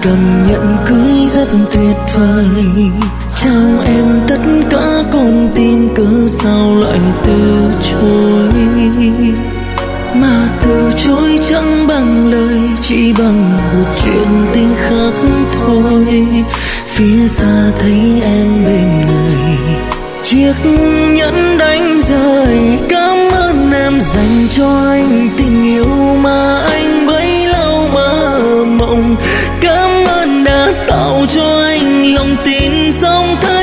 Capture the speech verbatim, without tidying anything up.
cầm nhẫn cưới rất tuyệt vời. Chào em tất cả con tim, cớ sao lại từ chối? Mà từ chối chẳng bằng lời, chỉ bằng một chuyện tình khác thôi. Phía xa thấy em bên người, chiếc nhẫn đánh rơi. Cảm ơn em dành cho anh tình yêu mà anh bấy lâu mơ mộng. Cảm ơn đã tạo cho anh lòng tin sống thơ.